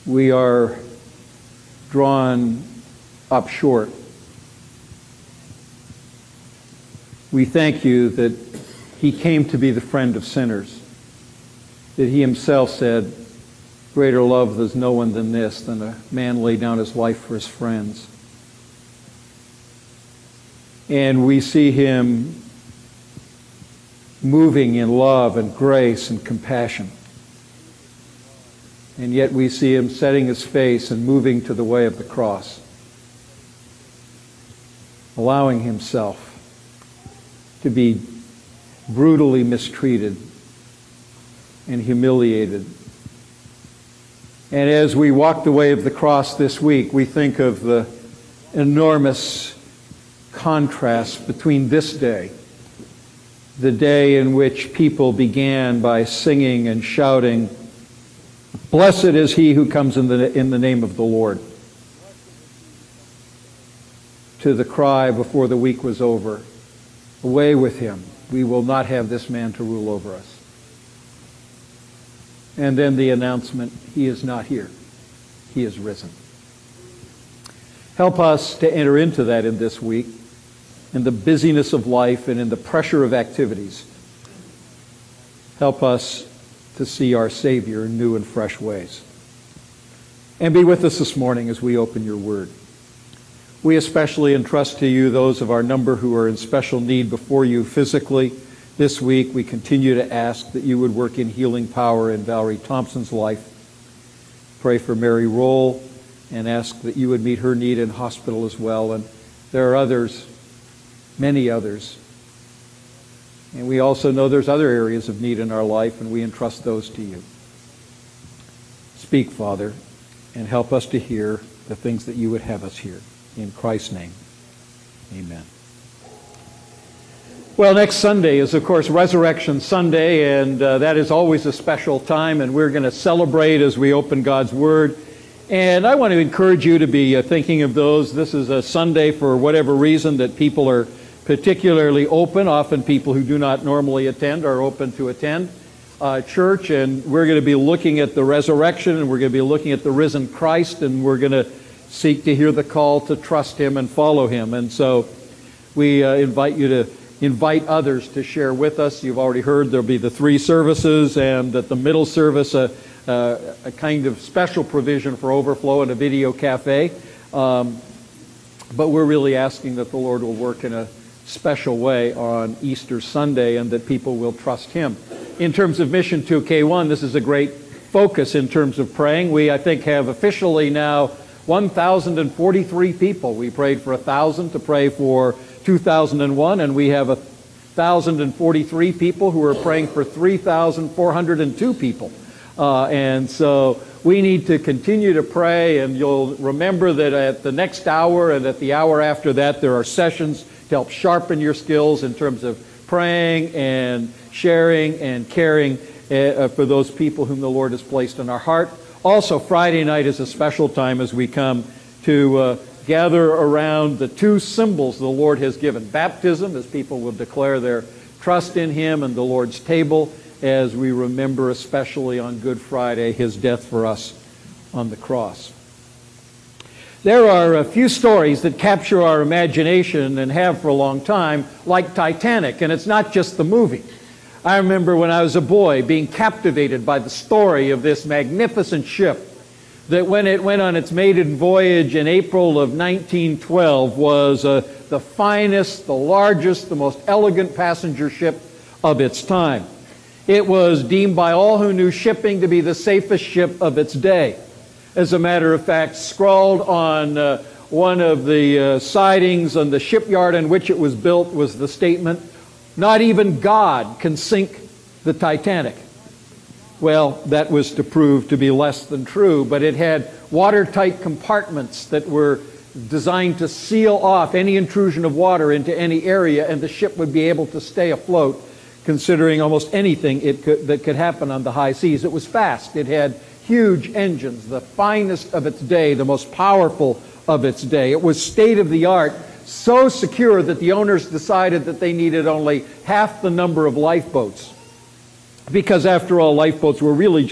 we are drawn up short. We thank you that he came to be the friend of sinners, that he himself said, greater love there's no one than this, than a man lay down his life for his friends. And we see him moving in love and grace and compassion. And yet we see him setting his face and moving to the way of the cross, allowing himself to be brutally mistreated and humiliated. And as we walk the way of the cross this week, we think of the enormous contrast between this day, the day in which people began by singing and shouting, "Blessed is he who comes in the name of the Lord," to the cry before the week was over, "Away with him. We will not have this man to rule over us." And then the announcement, he is not here. He is risen. Help us to enter into that in this week, in the busyness of life and in the pressure of activities. Help us to see our Savior in new and fresh ways. And be with us this morning as we open your word. We especially entrust to you those of our number who are in special need before you physically. This week we continue to ask that you would work in healing power in Valerie Thompson's life. Pray for Mary Roll and ask that you would meet her need in hospital as well. And there are others, many others. And we also know there's other areas of need in our life, and we entrust those to you. Speak, Father, and help us to hear the things that you would have us hear. In Christ's name, amen. Well, next Sunday is, of course, Resurrection Sunday, and that is always a special time, and we're going to celebrate as we open God's Word. And I want to encourage you to be thinking of those. This is a Sunday, for whatever reason, that people are particularly open. Often people who do not normally attend are open to attend church, and we're going to be looking at the resurrection, and we're going to be looking at the risen Christ, and we're going to seek to hear the call to trust him and follow him. And so we invite you to invite others to share with us. You've already heard there'll be the 3 services, and at the middle service a kind of special provision for overflow and a video cafe. But we're really asking that the Lord will work in a special way on Easter Sunday and that people will trust him. In terms of Mission 2K1, this is a great focus in terms of praying. We, I think, have officially now 1,043 people. We prayed for 1,000 to pray for 2001, and we have 1,043 people who are praying for 3,402 people. And so we need to continue to pray, and you'll remember that at the next hour and at the hour after that, there are sessions to help sharpen your skills in terms of praying and sharing and caring for those people whom the Lord has placed in our heart. Also, Friday night is a special time as we come to gather around the 2 symbols the Lord has given. Baptism, as people will declare their trust in him, and the Lord's table, as we remember especially on Good Friday his death for us on the cross. There are a few stories that capture our imagination and have for a long time, like Titanic, and it's not just the movie. I remember when I was a boy being captivated by the story of this magnificent ship that when it went on its maiden voyage in April of 1912 was the finest, the largest, the most elegant passenger ship of its time. It was deemed by all who knew shipping to be the safest ship of its day. As a matter of fact, scrawled on one of the sidings on the shipyard in which it was built was the statement, "Not even God can sink the Titanic." Well, that was to prove to be less than true, but it had watertight compartments that were designed to seal off any intrusion of water into any area, and the ship would be able to stay afloat considering almost anything that could happen on the high seas. It was fast. It had huge engines, the finest of its day, the most powerful of its day. It was state-of-the-art, so secure that the owners decided that they needed only half the number of lifeboats. Because after all, lifeboats were really just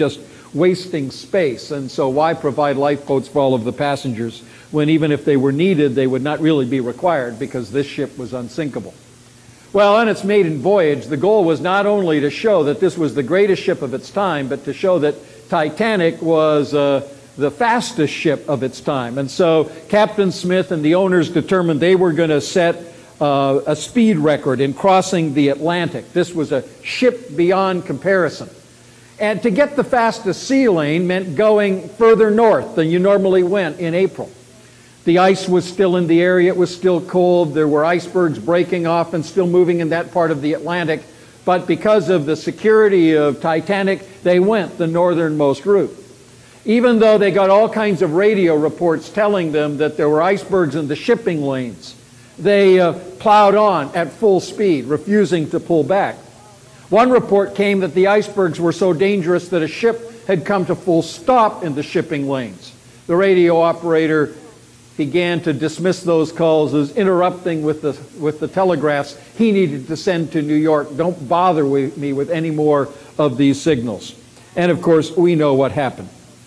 wasting space. And so why provide lifeboats for all of the passengers when even if they were needed, they would not really be required because this ship was unsinkable? Well, on its maiden voyage, the goal was not only to show that this was the greatest ship of its time, but to show that Titanic was the fastest ship of its time. And so Captain Smith and the owners determined they were going to set a speed record in crossing the Atlantic. This was a ship beyond comparison. And to get the fastest sea lane meant going further north than you normally went in April. The ice was still in the area. It was still cold. There were icebergs breaking off and still moving in that part of the Atlantic. But because of the security of Titanic, they went the northernmost route. Even though they got all kinds of radio reports telling them that there were icebergs in the shipping lanes, they plowed on at full speed, refusing to pull back. One report came that the icebergs were so dangerous that a ship had come to full stop in the shipping lanes. The radio operator began to dismiss those calls as interrupting with the telegraphs he needed to send to New York. Don't bother me with any more of these signals. And of course, we know what happened.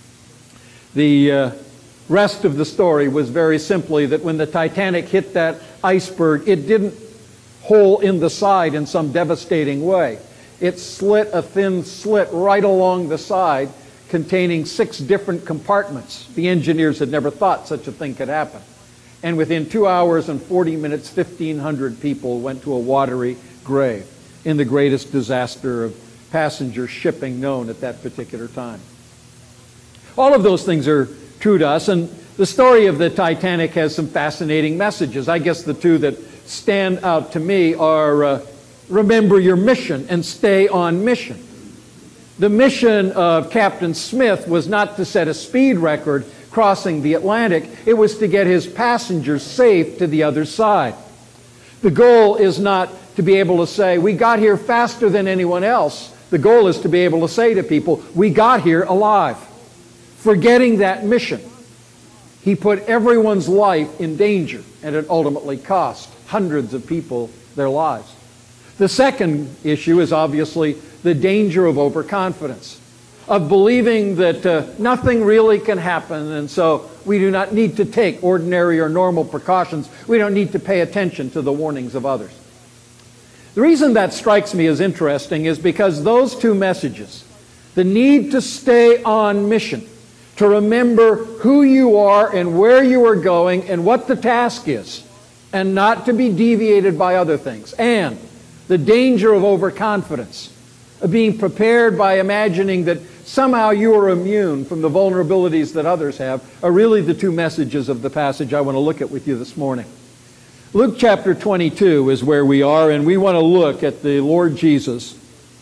The rest of the story was very simply that when the Titanic hit that iceberg, it didn't hole in the side in some devastating way. It slit a thin slit right along the side, containing 6 different compartments. The engineers had never thought such a thing could happen. And within 2 hours and 40 minutes, 1,500 people went to a watery grave in the greatest disaster of passenger shipping known at that particular time. All of those things are true to us, and the story of the Titanic has some fascinating messages. I guess the two that stand out to me are remember your mission and stay on mission. The mission of Captain Smith was not to set a speed record crossing the Atlantic. It was to get his passengers safe to the other side. The goal is not to be able to say, we got here faster than anyone else. The goal is to be able to say to people, we got here alive. Forgetting that mission, he put everyone's life in danger, and it ultimately cost hundreds of people their lives. The second issue is obviously the danger of overconfidence, of believing that nothing really can happen, and so we do not need to take ordinary or normal precautions. We don't need to pay attention to the warnings of others. The reason that strikes me as interesting is because those two messages, the need to stay on mission, to remember who you are and where you are going and what the task is, and not to be deviated by other things, and the danger of overconfidence, of being prepared by imagining that somehow you are immune from the vulnerabilities that others have, are really the two messages of the passage I want to look at with you this morning. Luke chapter 22 is where we are, and we want to look at the Lord Jesus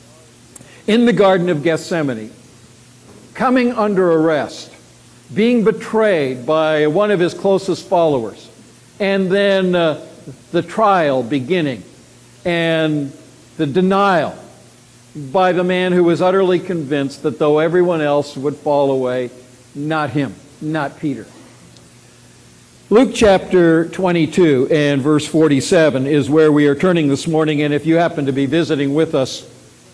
in the Garden of Gethsemane, coming under arrest, being betrayed by one of his closest followers, and then the trial beginning, and the denial by the man who was utterly convinced that though everyone else would fall away, not him, not Peter. Luke chapter 22 and verse 47 is where we are turning this morning, and if you happen to be visiting with us,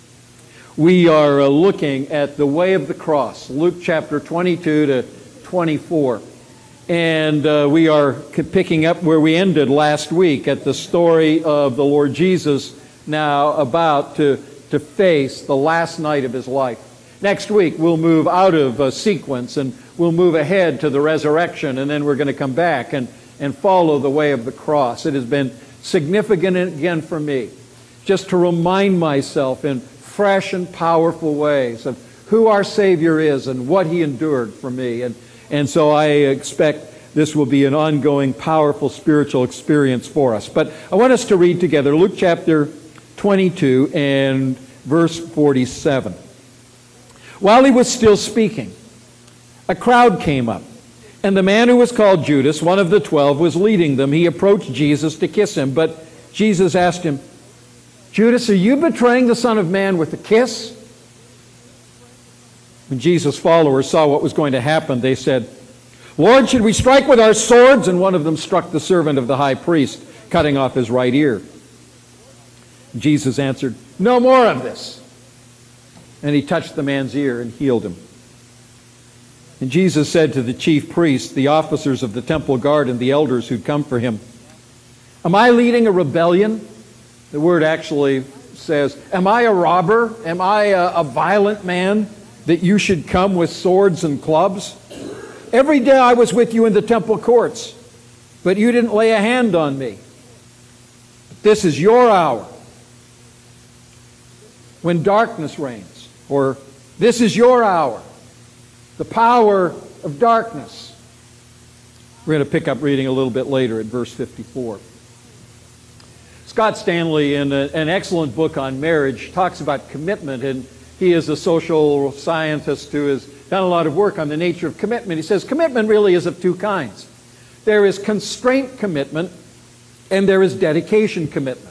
we are looking at the way of the cross, Luke chapter 22 to 24. And we are picking up where we ended last week at the story of the Lord Jesus now about to face the last night of his life. Next week we'll move out of sequence and we'll move ahead to the resurrection, and then we're going to come back and follow the way of the cross. It has been significant again for me just to remind myself in fresh and powerful ways of who our Savior is and what he endured for me. And so I expect this will be an ongoing, powerful spiritual experience for us. But I want us to read together Luke chapter 22 and verse 47. While he was still speaking, a crowd came up, and the man who was called Judas, one of the 12, was leading them. He approached Jesus to kiss him, but Jesus asked him, Judas, are you betraying the Son of Man with a kiss? When Jesus' followers saw what was going to happen, they said, Lord, should we strike with our swords? And one of them struck the servant of the high priest, cutting off his right ear. Jesus answered, no more of this. And he touched the man's ear and healed him. And Jesus said to the chief priests, the officers of the temple guard, and the elders who'd come for him, "Am I leading a rebellion?" The word actually says, "Am I a robber? Am I a violent man that you should come with swords and clubs? Every day I was with you in the temple courts, but you didn't lay a hand on me. But this is your hour when darkness reigns," or "This is your hour, the power of darkness." We're going to pick up reading a little bit later at verse 54. Scott Stanley, in an excellent book on marriage, talks about commitment, and he is a social scientist who has done a lot of work on the nature of commitment. He says commitment really is of two kinds. There is constraint commitment, and there is dedication commitment.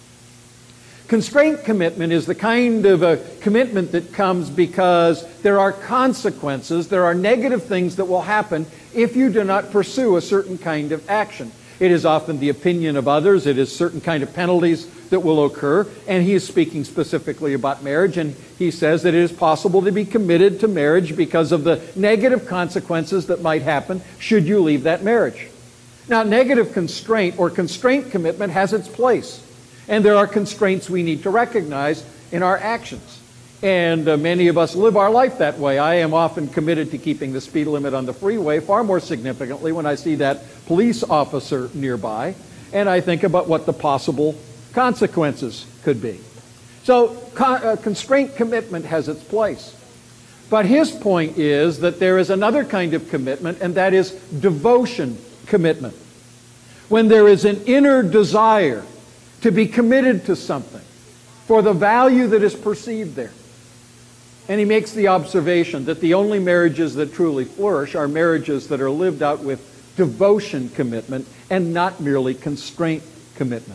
Constraint commitment is the kind of a commitment that comes because there are consequences, there are negative things that will happen if you do not pursue a certain kind of action. It is often the opinion of others, it is certain kind of penalties that will occur, and he is speaking specifically about marriage, and he says that it is possible to be committed to marriage because of the negative consequences that might happen should you leave that marriage. Now, negative constraint or constraint commitment has its place. And there are constraints we need to recognize in our actions. And many of us live our life that way. I am often committed to keeping the speed limit on the freeway, far more significantly when I see that police officer nearby, and I think about what the possible consequences could be. So constraint commitment has its place. But his point is that there is another kind of commitment, and that is devotion commitment. When there is an inner desire to be committed to something for the value that is perceived there. And he makes the observation that the only marriages that truly flourish are marriages that are lived out with devotion commitment and not merely constraint commitment.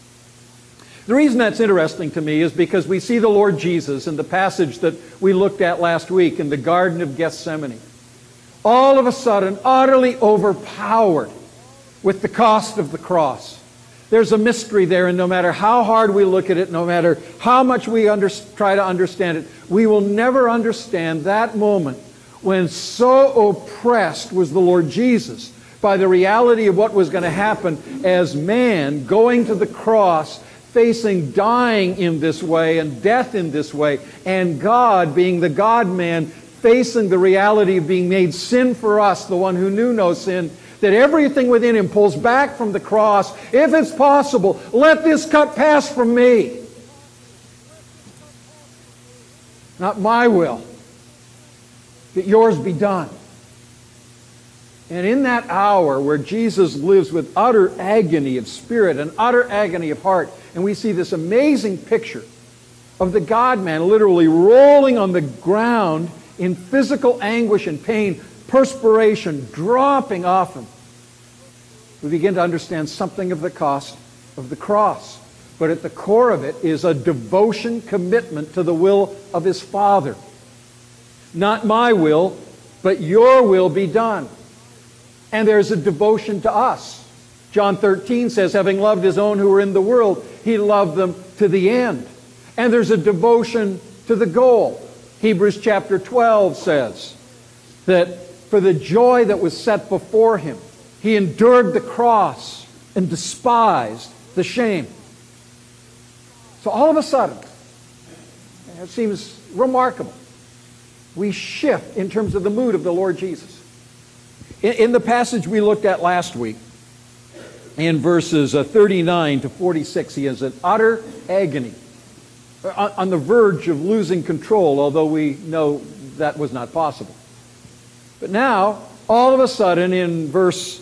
The reason that's interesting to me is because we see the Lord Jesus in the passage that we looked at last week in the Garden of Gethsemane, all of a sudden utterly overpowered with the cost of the cross. There's a mystery there, and no matter how hard we look at it, no matter how much we try to understand it, we will never understand that moment when so oppressed was the Lord Jesus by the reality of what was going to happen as man going to the cross, facing dying in this way and death in this way, and God being the God-man facing the reality of being made sin for us, the one who knew no sin, that everything within him pulls back from the cross. If it's possible, let this cup pass from me. Not my will, that yours be done. And in that hour where Jesus lives with utter agony of spirit and utter agony of heart, and we see this amazing picture of the God-man literally rolling on the ground in physical anguish and pain, perspiration dropping off him, we begin to understand something of the cost of the cross. But at the core of it is a devotion, commitment to the will of his Father. Not my will, but your will be done. And there's a devotion to us. John 13 says, having loved his own who were in the world, he loved them to the end. And there's a devotion to the goal. Hebrews chapter 12 says that for the joy that was set before him, he endured the cross and despised the shame. So all of a sudden, it seems remarkable, we shift in terms of the mood of the Lord Jesus. In the passage we looked at last week, in verses 39 to 46, he is in utter agony, on the verge of losing control, although we know that was not possible. But now, all of a sudden, in verse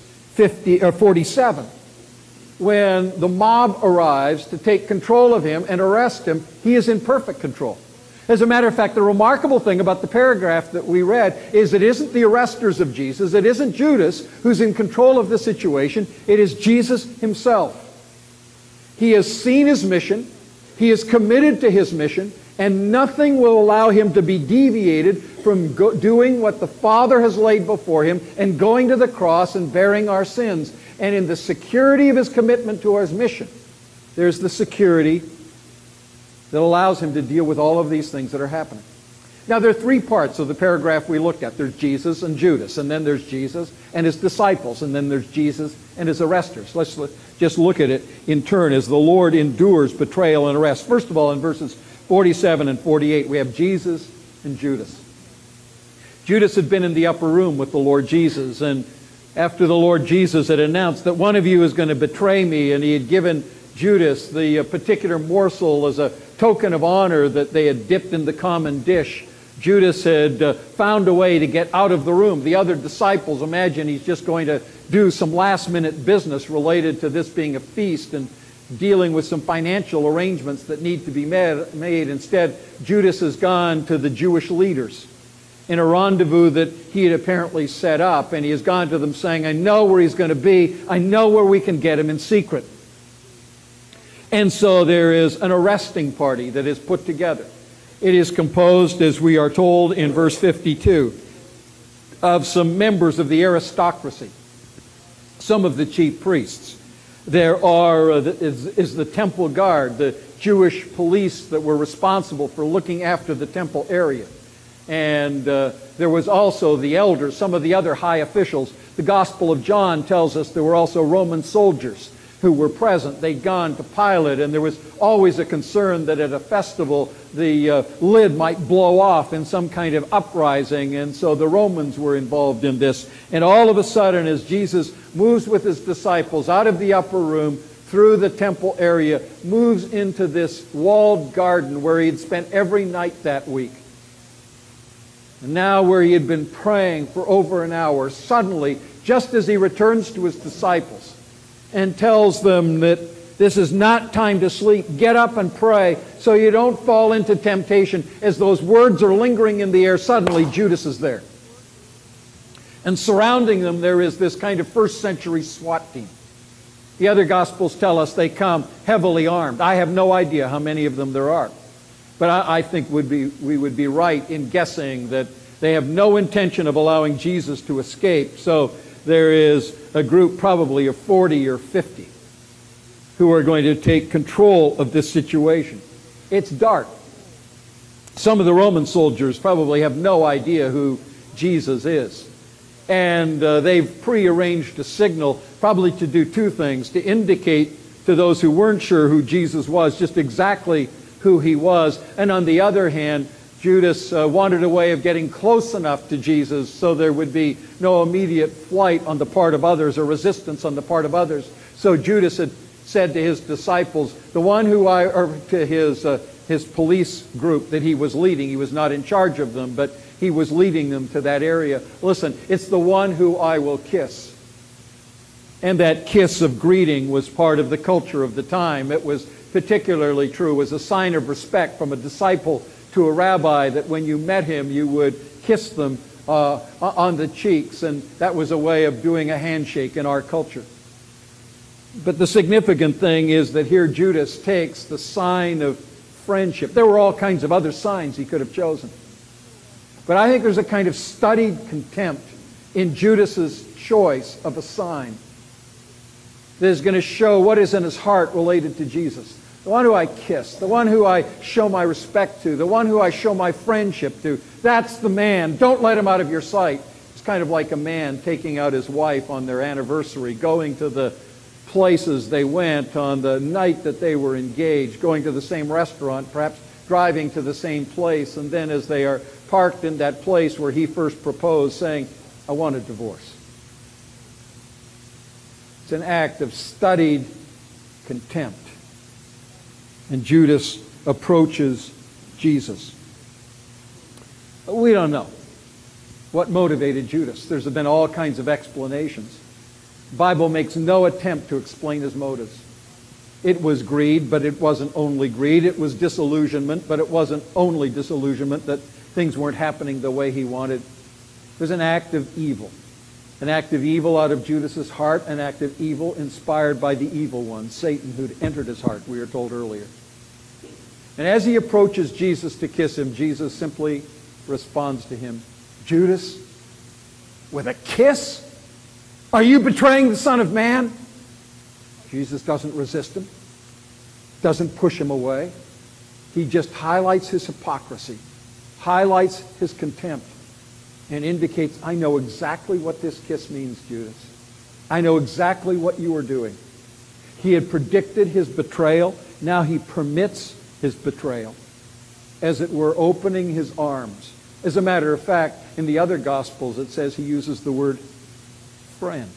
47, when the mob arrives to take control of him and arrest him, he is in perfect control. As a matter of fact, the remarkable thing about the paragraph that we read is it isn't the arresters of Jesus, it isn't Judas who's in control of the situation, it is Jesus himself. He has seen his mission, he is committed to his mission, and nothing will allow him to be deviated from doing what the Father has laid before him and going to the cross and bearing our sins. And in the security of his commitment to his mission, there's the security that allows him to deal with all of these things that are happening. Now, there are three parts of the paragraph we looked at. There's Jesus and Judas, and then there's Jesus and his disciples, and then there's Jesus and his arresters. Let's just look at it in turn as the Lord endures betrayal and arrest. First of all, in verses 47 and 48, we have Jesus and Judas. Judas had been in the upper room with the Lord Jesus, and after the Lord Jesus had announced that one of you is going to betray me, and he had given Judas the particular morsel as a token of honor that they had dipped in the common dish, Judas had found a way to get out of the room. The other disciples imagine he's just going to do some last-minute business related to this being a feast and dealing with some financial arrangements that need to be made. Instead, Judas has gone to the Jewish leaders in a rendezvous that he had apparently set up, and he has gone to them saying, I know where he's going to be. I know where we can get him in secret. And so there is an arresting party that is put together. It is composed, as we are told in verse 52, of some members of the aristocracy, some of the chief priests. There is the temple guard, the Jewish police that were responsible for looking after the temple area. And there was also the elders, some of the other high officials. The Gospel of John tells us there were also Roman soldiers who were present. They'd gone to Pilate, and there was always a concern that at a festival the lid might blow off in some kind of uprising, and so the Romans were involved in this. And all of a sudden, as Jesus moves with his disciples out of the upper room, through the temple area, moves into this walled garden where he had spent every night that week. And now where he had been praying for over an hour, suddenly, just as he returns to his disciples, and tells them that this is not time to sleep. Get up and pray so you don't fall into temptation. As those words are lingering in the air, suddenly Judas is there. And surrounding them there is this kind of first century SWAT team. The other Gospels tell us they come heavily armed. I have no idea how many of them there are. But I think we would be right in guessing that they have no intention of allowing Jesus to escape. So there is a group probably of 40 or 50 who are going to take control of this situation. It's dark. Some of the Roman soldiers probably have no idea who Jesus is. And they've prearranged a signal probably to do two things: to indicate to those who weren't sure who Jesus was just exactly who he was, and on the other hand, Judas wanted a way of getting close enough to Jesus so there would be no immediate flight on the part of others or resistance on the part of others. So Judas had said to his disciples, to his police group that he was leading, he was not in charge of them, but he was leading them to that area. Listen, it's the one who I will kiss. And that kiss of greeting was part of the culture of the time. It was particularly true as a sign of respect from a disciple to a rabbi, that when you met him, you would kiss them on the cheeks, and that was a way of doing a handshake in our culture. But the significant thing is that here Judas takes the sign of friendship. There were all kinds of other signs he could have chosen. But I think there's a kind of studied contempt in Judas's choice of a sign that is going to show what is in his heart related to Jesus. The one who I kiss, the one who I show my respect to, the one who I show my friendship to, that's the man. Don't let him out of your sight. It's kind of like a man taking out his wife on their anniversary, going to the places they went on the night that they were engaged, going to the same restaurant, perhaps driving to the same place, and then as they are parked in that place where he first proposed, saying, I want a divorce. It's an act of studied contempt. And Judas approaches Jesus. We don't know what motivated Judas. There's been all kinds of explanations. The Bible makes no attempt to explain his motives. It was greed, but it wasn't only greed. It was disillusionment, but it wasn't only disillusionment that things weren't happening the way he wanted. It was an act of evil. An act of evil out of Judas's heart, an act of evil inspired by the evil one, Satan, who'd entered his heart, we are told earlier. And as he approaches Jesus to kiss him, Jesus simply responds to him, Judas, with a kiss? Are you betraying the Son of Man? Jesus doesn't resist him, doesn't push him away. He just highlights his hypocrisy, highlights his contempt and indicates, I know exactly what this kiss means, Judas. I know exactly what you are doing. He had predicted his betrayal. Now he permits his betrayal, as it were, opening his arms. As a matter of fact, in the other Gospels, it says he uses the word friend.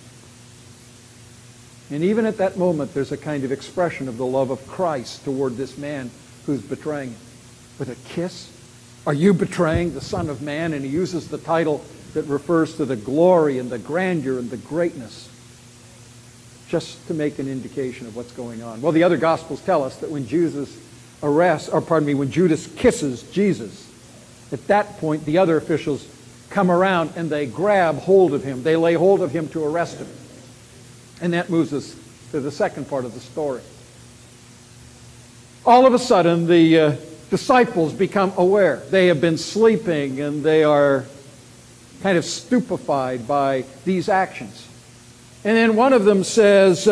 And even at that moment, there's a kind of expression of the love of Christ toward this man who's betraying him. With a kiss? Are you betraying the Son of Man? And he uses the title that refers to the glory and the grandeur and the greatness, just to make an indication of what's going on. Well, the other Gospels tell us that when when Judas kisses Jesus, at that point, the other officials come around and they grab hold of him. They lay hold of him to arrest him. And that moves us to the second part of the story. All of a sudden, the disciples become aware. They have been sleeping and they are kind of stupefied by these actions. And then one of them says,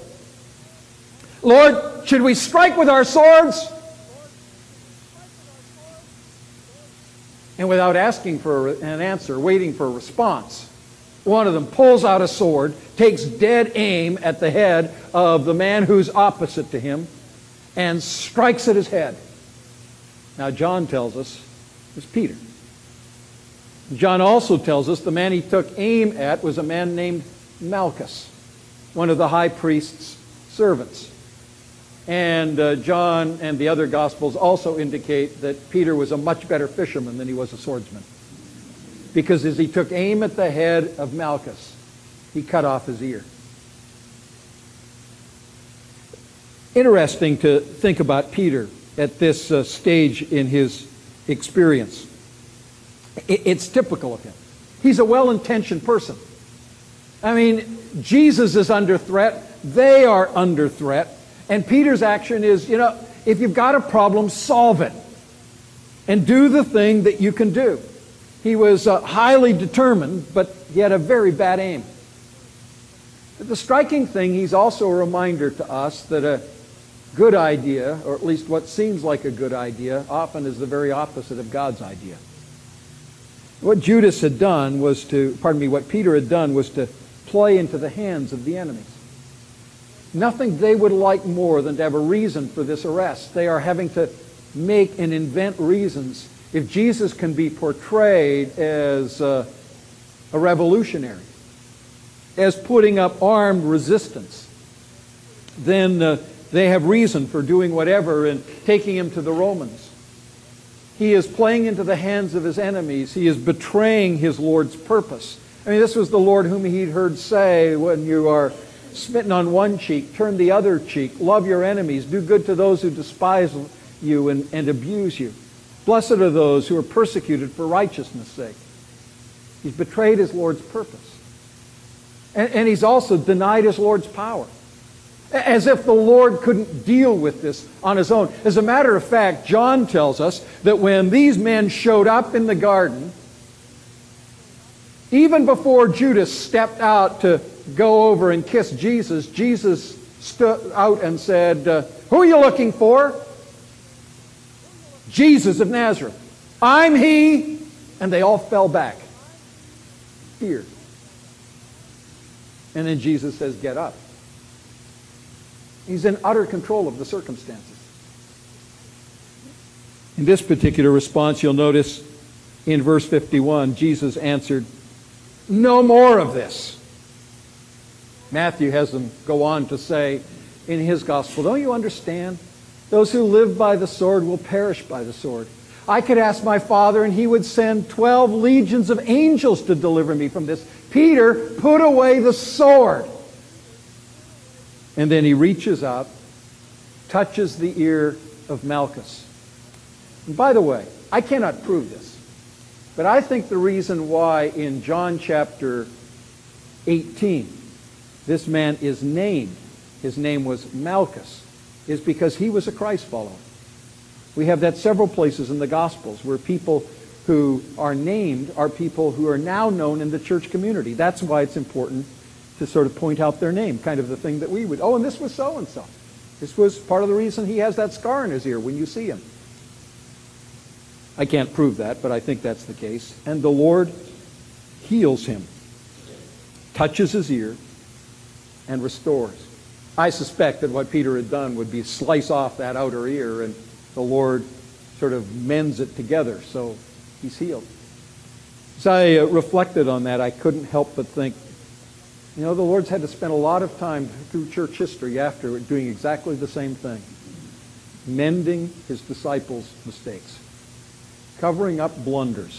Lord, should we strike with our swords? And without asking for an answer, waiting for a response, one of them pulls out a sword, takes dead aim at the head of the man who's opposite to him, and strikes at his head. Now, John tells us it was Peter. John also tells us the man he took aim at was a man named Malchus, one of the high priest's servants. And John and the other Gospels also indicate that Peter was a much better fisherman than he was a swordsman. Because as he took aim at the head of Malchus, he cut off his ear. Interesting to think about Peter at this stage in his experience. It's typical of him. He's a well-intentioned person. I mean, Jesus is under threat. They are under threat. And Peter's action is, if you've got a problem, solve it. And do the thing that you can do. He was highly determined, but he had a very bad aim. But the striking thing, he's also a reminder to us that a good idea, or at least what seems like a good idea, often is the very opposite of God's idea. What Judas had done was what Peter had done was to play into the hands of the enemies. Nothing they would like more than to have a reason for this arrest. They are having to make and invent reasons. If Jesus can be portrayed as a revolutionary, as putting up armed resistance, then they have reason for doing whatever and taking him to the Romans. He is playing into the hands of his enemies. He is betraying his Lord's purpose. I mean, this was the Lord whom he'd heard say, when you are smitten on one cheek, turn the other cheek, love your enemies, do good to those who despise you and abuse you. Blessed are those who are persecuted for righteousness' sake. He's betrayed his Lord's purpose. And he's also denied his Lord's power. As if the Lord couldn't deal with this on his own. As a matter of fact, John tells us that when these men showed up in the garden, even before Judas stepped out to go over and kiss Jesus, Jesus stood out and said, who are you looking for? Jesus of Nazareth. I'm he. And they all fell back. Fear. And then Jesus says, get up. He's in utter control of the circumstances. In this particular response, you'll notice in verse 51, Jesus answered, no more of this. Matthew has them go on to say in his gospel, don't you understand? Those who live by the sword will perish by the sword. I could ask my Father and he would send 12 legions of angels to deliver me from this. Peter, put away the sword. And then he reaches up, touches the ear of Malchus. And by the way, I cannot prove this, but I think the reason why in John chapter 18, this man is named, his name was Malchus, is because he was a Christ follower. We have that several places in the Gospels where people who are named are people who are now known in the church community. That's why it's important to sort of point out their name, kind of the thing that we would, and this was so-and-so. This was part of the reason he has that scar in his ear when you see him. I can't prove that, but I think that's the case. And the Lord heals him, touches his ear, and restores. I suspect that what Peter had done would be slice off that outer ear, and the Lord sort of mends it together, so he's healed. As I reflected on that, I couldn't help but think, the Lord's had to spend a lot of time through church history after doing exactly the same thing. Mending his disciples' mistakes. Covering up blunders.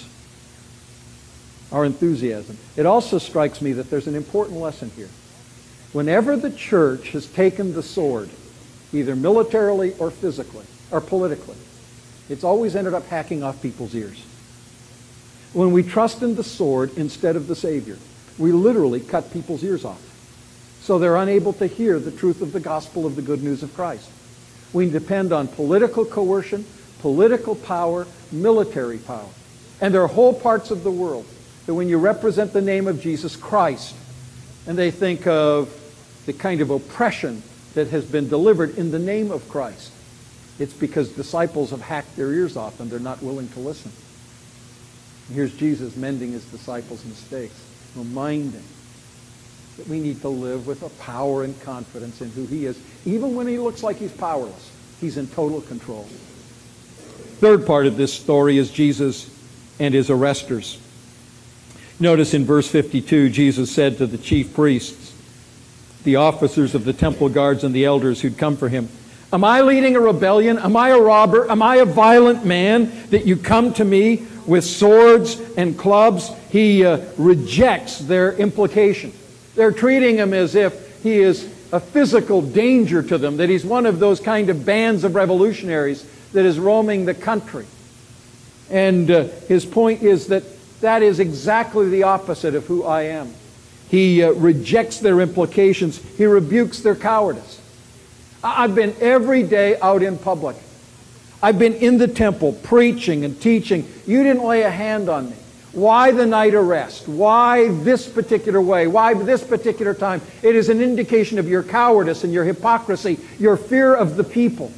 Our enthusiasm. It also strikes me that there's an important lesson here. Whenever the church has taken the sword, either militarily or physically, or politically, it's always ended up hacking off people's ears. When we trust in the sword instead of the Savior, we literally cut people's ears off, so they're unable to hear the truth of the gospel of the good news of Christ. We depend on political coercion, political power, military power. And there are whole parts of the world that when you represent the name of Jesus Christ, and they think of the kind of oppression that has been delivered in the name of Christ, it's because disciples have hacked their ears off and they're not willing to listen. And here's Jesus mending his disciples' mistakes, reminding that we need to live with a power and confidence in who he is. Even when he looks like he's powerless, he's in total control. Third part of this story is Jesus and his arresters. Notice in verse 52, Jesus said to the chief priests, the officers of the temple guards and the elders who'd come for him, am I leading a rebellion? Am I a robber? Am I a violent man that you come to me with swords and clubs? He rejects their implication. They're treating him as if he is a physical danger to them, that he's one of those kind of bands of revolutionaries that is roaming the country. And his point is that that is exactly the opposite of who I am. He rejects their implications. He rebukes their cowardice. I've been every day out in public. I've been in the temple preaching and teaching. You didn't lay a hand on me. Why the night arrest? Why this particular way? Why this particular time? It is an indication of your cowardice and your hypocrisy, your fear of the people.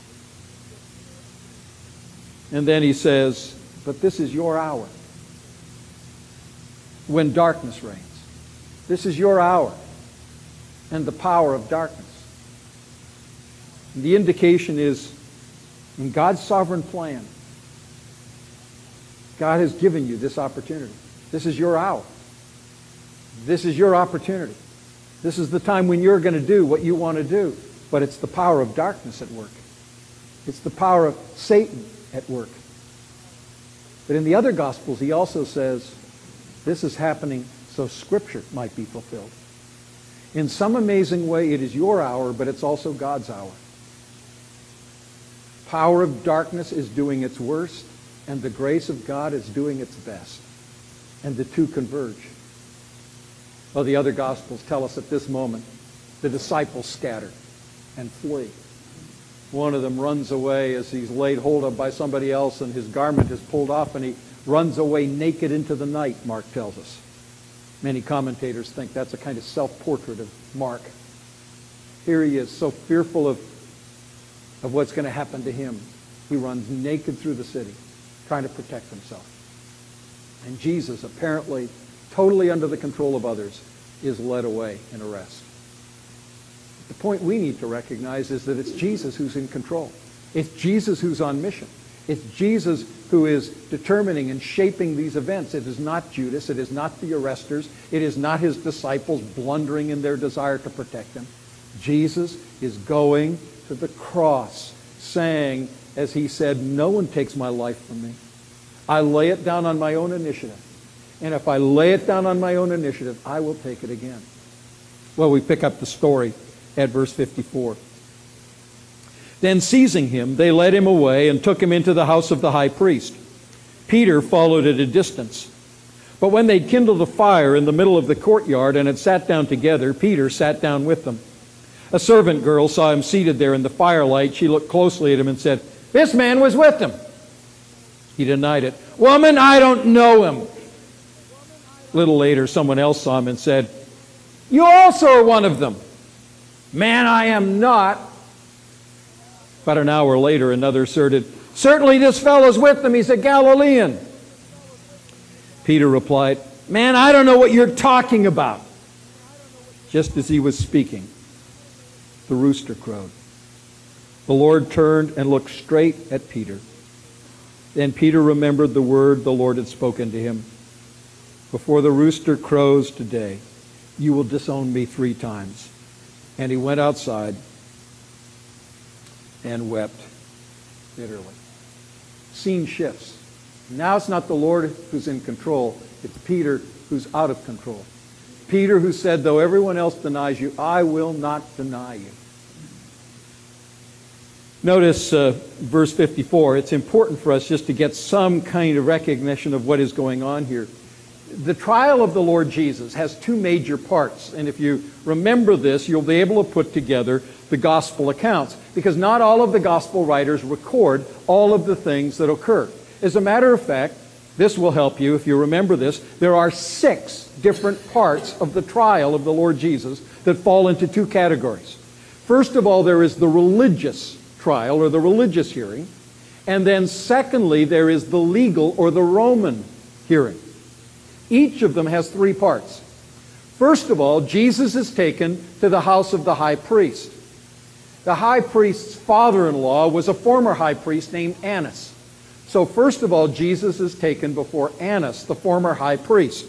And then he says, but this is your hour when darkness reigns. This is your hour and the power of darkness. And the indication is in God's sovereign plan. God has given you this opportunity. This is your hour. This is your opportunity. This is the time when you're going to do what you want to do. But it's the power of darkness at work. It's the power of Satan at work. But in the other Gospels, he also says, this is happening so Scripture might be fulfilled. In some amazing way, it is your hour, but it's also God's hour. Power of darkness is doing its worst, and the grace of God is doing its best. And the two converge. Well, the other Gospels tell us at this moment, the disciples scatter and flee. One of them runs away as he's laid hold of by somebody else, and his garment is pulled off, and he runs away naked into the night, Mark tells us. Many commentators think that's a kind of self-portrait of Mark. Here he is, so fearful of what's going to happen to him. He runs naked through the city, trying to protect himself. And Jesus, apparently totally under the control of others, is led away in arrest. The point we need to recognize is that it's Jesus who's in control. It's Jesus who's on mission. It's Jesus who is determining and shaping these events. It is not Judas. It is not the arresters. It is not his disciples blundering in their desire to protect him. Jesus is going to the cross, saying, as he said, no one takes my life from me. I lay it down on my own initiative. And if I lay it down on my own initiative, I will take it again. Well, we pick up the story at verse 54. Then seizing him, they led him away and took him into the house of the high priest. Peter followed at a distance. But when they'd kindled a fire in the middle of the courtyard and had sat down together, Peter sat down with them. A servant girl saw him seated there in the firelight. She looked closely at him and said, "This man was with them." He denied it. "Woman, I don't know him." A little later, someone else saw him and said, "You also are one of them." "Man, I am not." About an hour later, another asserted, Certainly this fellow's with them. He's a Galilean. Peter replied, Man, I don't know what you're talking about. Just as he was speaking, the rooster crowed. The Lord turned and looked straight at Peter. Then Peter remembered the word the Lord had spoken to him. Before the rooster crows today, you will disown me 3 times. And he went outside and wept bitterly. Scene shifts. Now it's not the Lord who's in control. It's Peter who's out of control. Peter who said, though everyone else denies you, I will not deny you. Notice verse 54. It's important for us just to get some kind of recognition of what is going on here. The trial of the Lord Jesus has 2 major parts. And if you remember this, you'll be able to put together the gospel accounts. Because not all of the gospel writers record all of the things that occur. As a matter of fact, this will help you if you remember this. There are 6 different parts of the trial of the Lord Jesus that fall into 2 categories. First of all, there is the religious trial or the religious hearing. And then secondly, there is the legal or the Roman hearing. Each of them has 3 parts. First of all, Jesus is taken to the house of the high priest. The high priest's father-in-law was a former high priest named Annas. So first of all, Jesus is taken before Annas, the former high priest.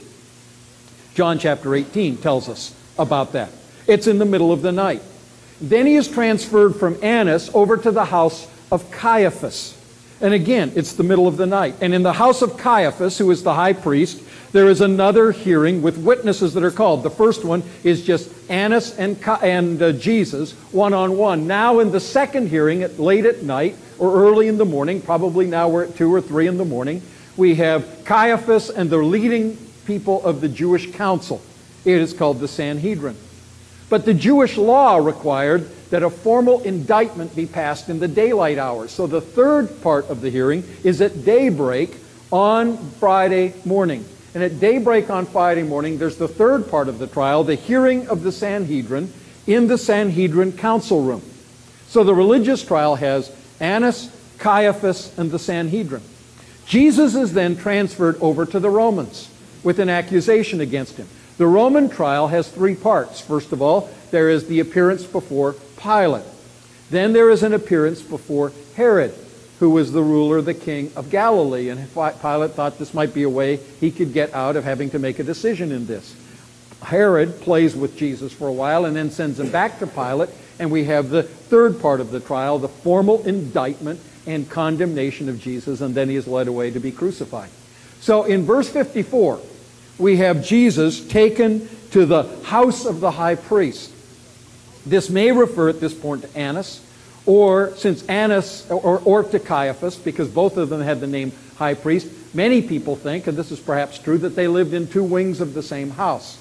John chapter 18 tells us about that. It's in the middle of the night. Then he is transferred from Annas over to the house of Caiaphas. And again, it's the middle of the night. And in the house of Caiaphas, who is the high priest, there is another hearing with witnesses that are called. The first one is just Annas and Jesus, one-on-one. Now in the second hearing, late at night or early in the morning, probably now we're at 2 or 3 in the morning, we have Caiaphas and the leading people of the Jewish council. It is called the Sanhedrin. But the Jewish law required that a formal indictment be passed in the daylight hours. So the third part of the hearing is at daybreak on Friday morning. And at daybreak on Friday morning, there's the third part of the trial, the hearing of the Sanhedrin in the Sanhedrin council room. So the religious trial has Annas, Caiaphas, and the Sanhedrin. Jesus is then transferred over to the Romans with an accusation against him. The Roman trial has 3 parts. First of all, there is the appearance before Pilate. Then there is an appearance before Herod, who was the ruler, the king of Galilee. And Pilate thought this might be a way he could get out of having to make a decision in this. Herod plays with Jesus for a while and then sends him back to Pilate. And we have the third part of the trial, the formal indictment and condemnation of Jesus. And then he is led away to be crucified. So in verse 54, we have Jesus taken to the house of the high priest. This may refer at this point to Annas, or since Annas, or to Caiaphas, because both of them had the name high priest. Many people think, and this is perhaps true, that they lived in 2 wings of the same house.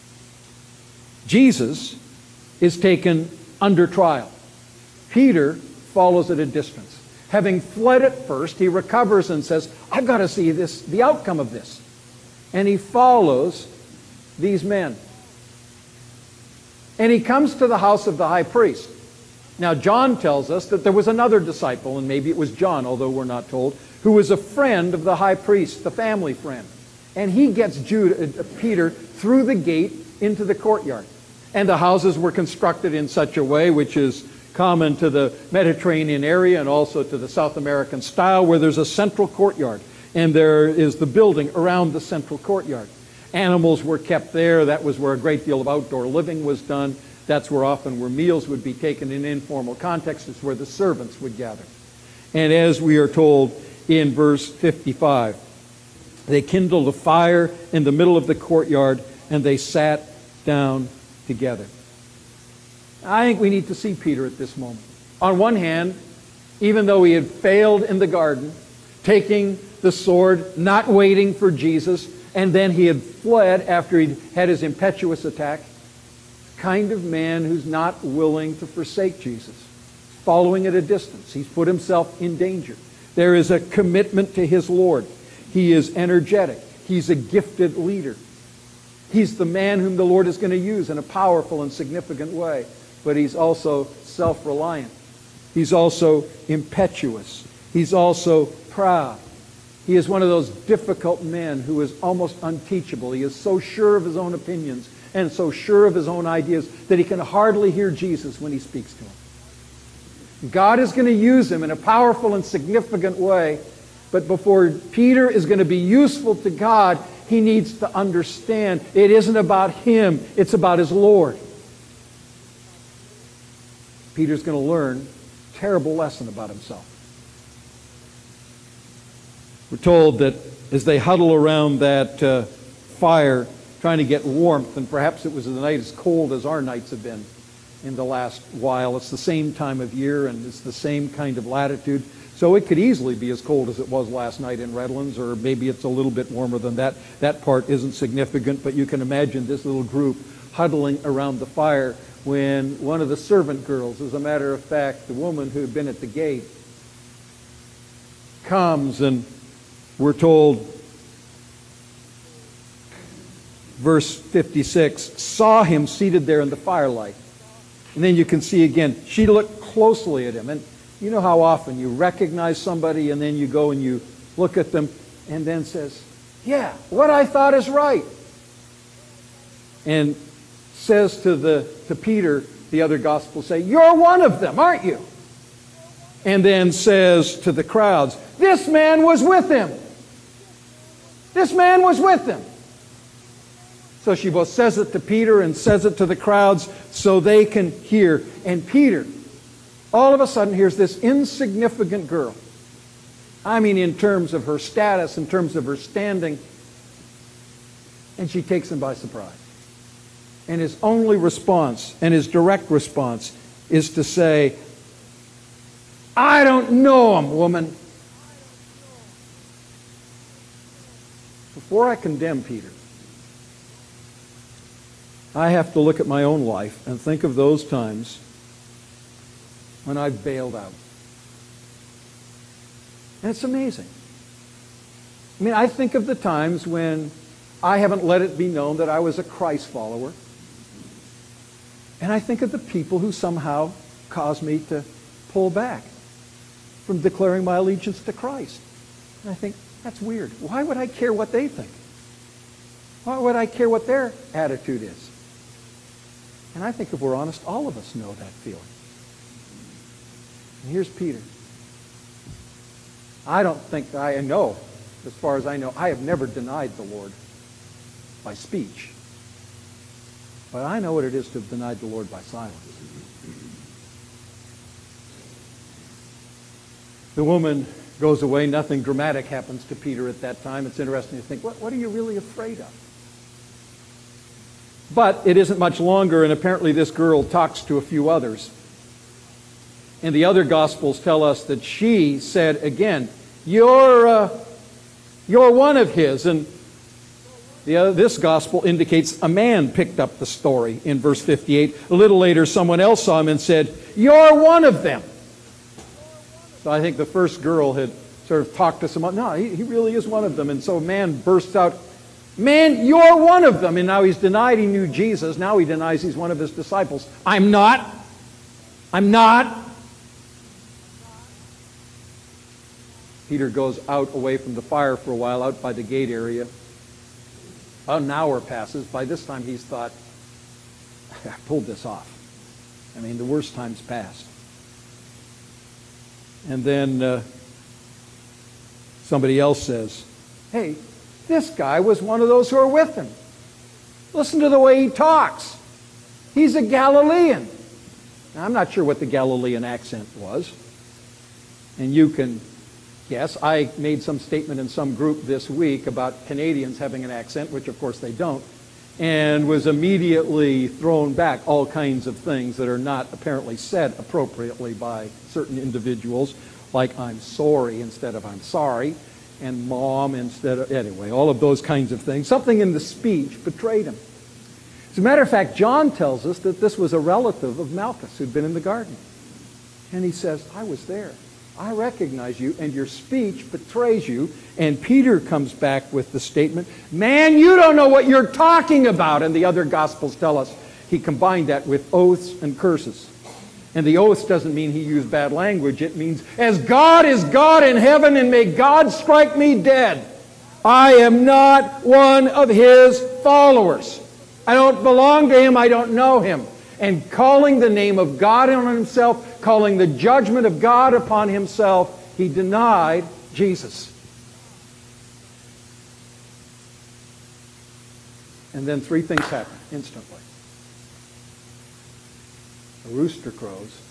Jesus is taken under trial. Peter follows at a distance. Having fled at first, he recovers and says, I've got to see the outcome of this. And he follows these men. And he comes to the house of the high priest. Now, John tells us that there was another disciple, and maybe it was John, although we're not told, who was a friend of the high priest, the family friend. And he gets Peter through the gate into the courtyard. And the houses were constructed in such a way which is common to the Mediterranean area and also to the South American style, where there's a central courtyard. And there is the building around the central courtyard. Animals were kept there. That was where a great deal of outdoor living was done. That's where often where meals would be taken in informal context. It's where the servants would gather. And as we are told in verse 55, they kindled a fire in the middle of the courtyard and they sat down together. I think we need to see Peter at this moment. On one hand, even though he had failed in the garden, taking the sword, not waiting for Jesus, and then he had fled after he'd had his impetuous attack. Kind of man who's not willing to forsake Jesus, following at a distance. He's put himself in danger. There is a commitment to his Lord. He is energetic. He's a gifted leader. He's the man whom the Lord is going to use in a powerful and significant way. But he's also self-reliant. He's also impetuous. He's also proud. He is one of those difficult men who is almost unteachable. He is so sure of his own opinions and so sure of his own ideas that he can hardly hear Jesus when he speaks to him. God is going to use him in a powerful and significant way, but before Peter is going to be useful to God, he needs to understand it isn't about him, it's about his Lord. Peter's going to learn a terrible lesson about himself. We're told that as they huddle around that fire trying to get warmth, and perhaps it was the night as cold as our nights have been in the last while. It's the same time of year and it's the same kind of latitude. So it could easily be as cold as it was last night in Redlands, or maybe it's a little bit warmer than that. That part isn't significant, but you can imagine this little group huddling around the fire when one of the servant girls, as a matter of fact, the woman who had been at the gate, comes, and we're told, verse 56, saw him seated there in the firelight. And then you can see again, she looked closely at him. And you know how often you recognize somebody and then you go and you look at them and then says, yeah, what I thought is right. And says to Peter, the other Gospels say, you're one of them, aren't you? And then says to the crowds, this man was with him. This man was with him. So she both says it to Peter and says it to the crowds so they can hear. And Peter, all of a sudden, hears this insignificant girl. I mean, in terms of her status, in terms of her standing. And she takes him by surprise. And his only response, and his direct response, is to say, I don't know him, woman. Before I condemn Peter, I have to look at my own life and think of those times when I've bailed out. And it's amazing. I mean, I think of the times when I haven't let it be known that I was a Christ follower. And I think of the people who somehow caused me to pull back from declaring my allegiance to Christ. And I think, that's weird. Why would I care what they think? Why would I care what their attitude is? And I think if we're honest, all of us know that feeling. And here's Peter. I don't think I know, as far as I know, I have never denied the Lord by speech. But I know what it is to have denied the Lord by silence. The woman goes away. Nothing dramatic happens to Peter at that time. It's interesting to think, what are you really afraid of? But it isn't much longer, and apparently this girl talks to a few others. And the other Gospels tell us that she said again, you're one of his. And this Gospel indicates a man picked up the story in verse 58. A little later, someone else saw him and said, you're one of them. So I think the first girl had sort of talked to someone. No, he really is one of them. And so a man bursts out, man, you're one of them. And now he's denied he knew Jesus. Now he denies he's one of his disciples. I'm not. I'm not. Peter goes out away from the fire for a while, out by the gate area. About an hour passes. By this time he's thought, I pulled this off. I mean, the worst time's passed. And then somebody else says, hey, this guy was one of those who are with him. Listen to the way he talks. He's a Galilean. Now, I'm not sure what the Galilean accent was. And you can guess. I made some statement in some group this week about Canadians having an accent, which of course they don't, and was immediately thrown back all kinds of things that are not apparently said appropriately by certain individuals, like I'm sorry instead of I'm sorry, and mom instead of, anyway, all of those kinds of things. Something in the speech betrayed him. As a matter of fact, John tells us that this was a relative of Malchus who'd been in the garden. And he says, I was there. I recognize you, and your speech betrays you. And Peter comes back with the statement, man, you don't know what you're talking about. And the other Gospels tell us he combined that with oaths and curses. And the oath doesn't mean he used bad language. It means, as God is God in heaven, and may God strike me dead, I am not one of his followers. I don't belong to him. I don't know him. And calling the name of God on himself, calling the judgment of God upon himself, he denied Jesus. And then three things happen instantly. A rooster crows.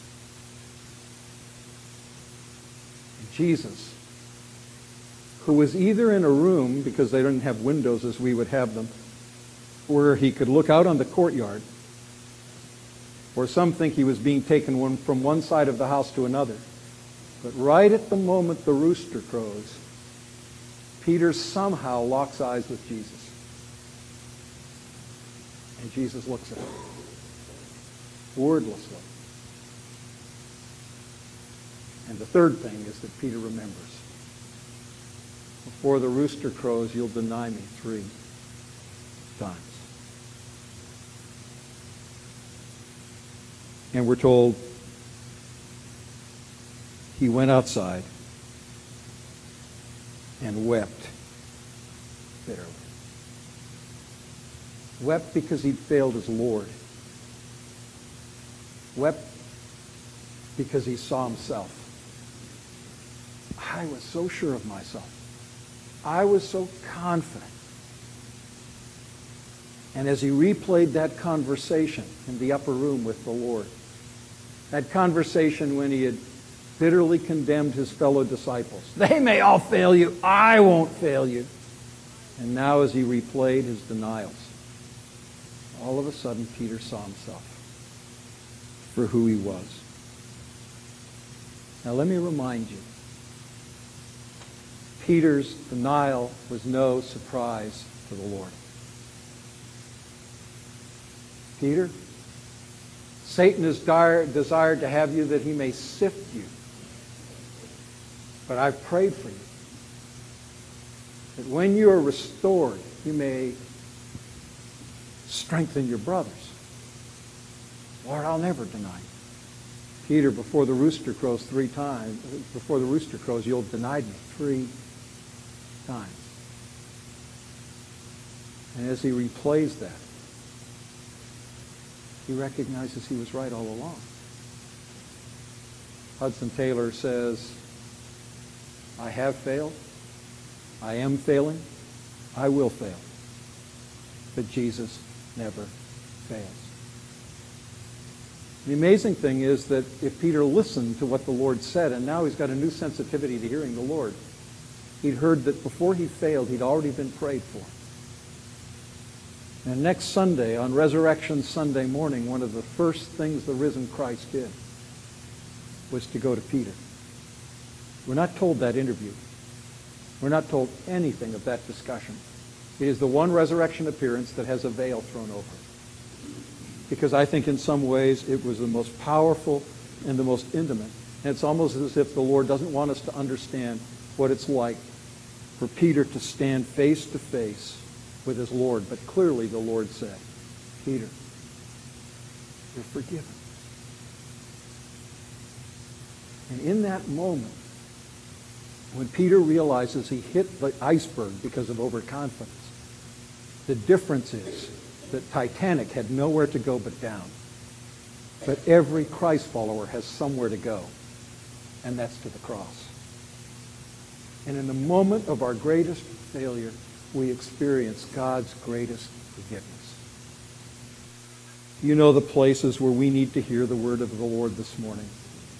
And Jesus, who was either in a room, because they didn't have windows as we would have them, where he could look out on the courtyard, or some think he was being taken from one side of the house to another. But right at the moment the rooster crows, Peter somehow locks eyes with Jesus. And Jesus looks at him, wordlessly. And the third thing is that Peter remembers. Before the rooster crows, you'll deny me 3 times. And we're told he went outside and wept bitterly. Wept because he'd failed his Lord. Wept because he saw himself. I was so sure of myself. I was so confident. And as he replayed that conversation in the upper room with the Lord, that conversation when he had bitterly condemned his fellow disciples. They may all fail you. I won't fail you. And now as he replayed his denials, all of a sudden Peter saw himself for who he was. Now let me remind you, Peter's denial was no surprise to the Lord. Peter, Satan has desired to have you that he may sift you. But I've prayed for you, that when you are restored, you may strengthen your brothers. Lord, I'll never deny you. Peter, before the rooster crows 3 times, before the rooster crows, you'll deny me 3 times. And as he replays that, he recognizes he was right all along. Hudson Taylor says, I have failed, I am failing, I will fail. But Jesus never fails. The amazing thing is that if Peter listened to what the Lord said, and now he's got a new sensitivity to hearing the Lord, he'd heard that before he failed, he'd already been prayed for. And next Sunday, on Resurrection Sunday morning, one of the first things the risen Christ did was to go to Peter. We're not told that interview. We're not told anything of that discussion. It is the one resurrection appearance that has a veil thrown over it. Because I think in some ways it was the most powerful and the most intimate. And it's almost as if the Lord doesn't want us to understand what it's like for Peter to stand face to face with his Lord. But clearly the Lord said, Peter, you're forgiven. And in that moment, when Peter realizes he hit the iceberg because of overconfidence, the difference is that Titanic had nowhere to go but down. But every Christ follower has somewhere to go, and that's to the cross. And in the moment of our greatest failure, we experience God's greatest forgiveness. You know the places where we need to hear the word of the Lord this morning.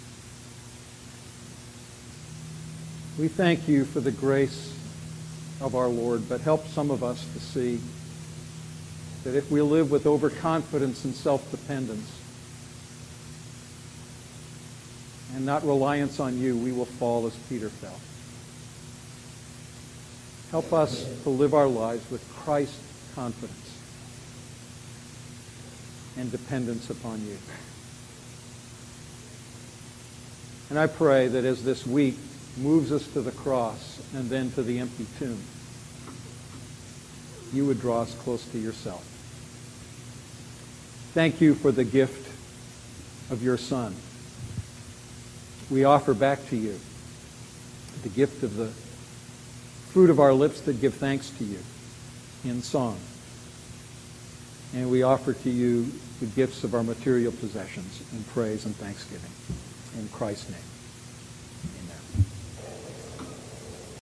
We thank you for the grace of our Lord, but help some of us to see that if we live with overconfidence and self-dependence and not reliance on you, we will fall as Peter fell. Help us to live our lives with Christ's confidence and dependence upon you. And I pray that as this week moves us to the cross and then to the empty tomb, you would draw us close to yourself. Thank you for the gift of your Son, we offer back to you the gift of the fruit of our lips that give thanks to you in song. And we offer to you the gifts of our material possessions in praise and thanksgiving. In Christ's name.